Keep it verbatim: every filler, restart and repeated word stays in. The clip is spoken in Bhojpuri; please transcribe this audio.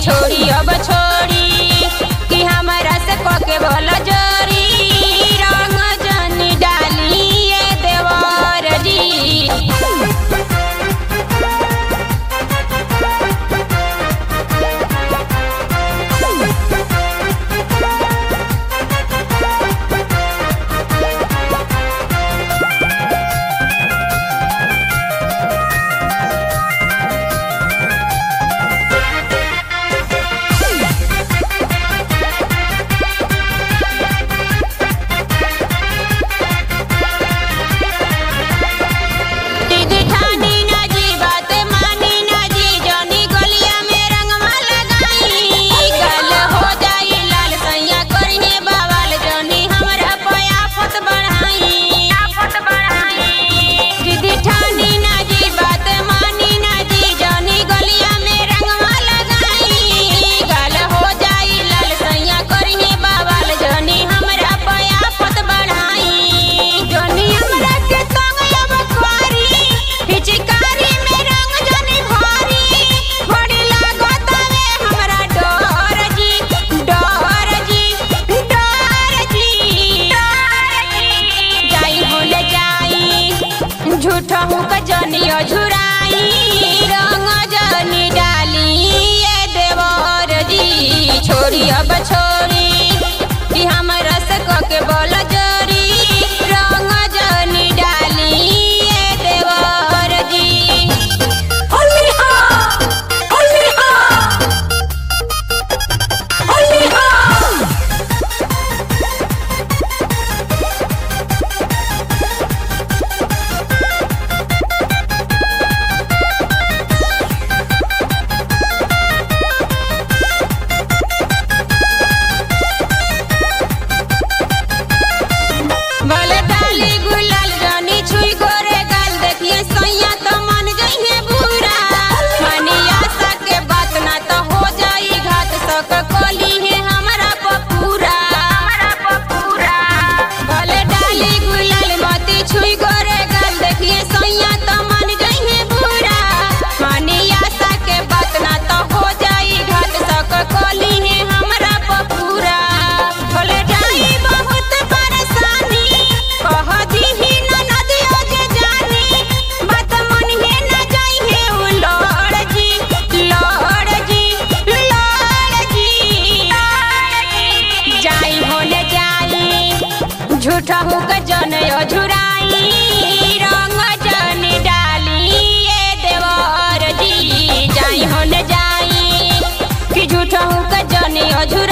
छोड़ी अब छोड़ी कि हमारा से कोके बोला जोरी रंग जनी डाली ये देवर जी। झूठा हूँ कजनिया झुराई रंग जनी डाली ये देवर जी। छोड़ी अब छोड़ी कि हमरा से कोके बोला जोरी रंग जनी डाली ये देवर जी। होली हा होली हा होली हा। झूठा हूँ कजनिया झुराई रंग जनी डाली ये देवर जी। जाई होने जाई कि झूठा हूँ कजनिया झुराई।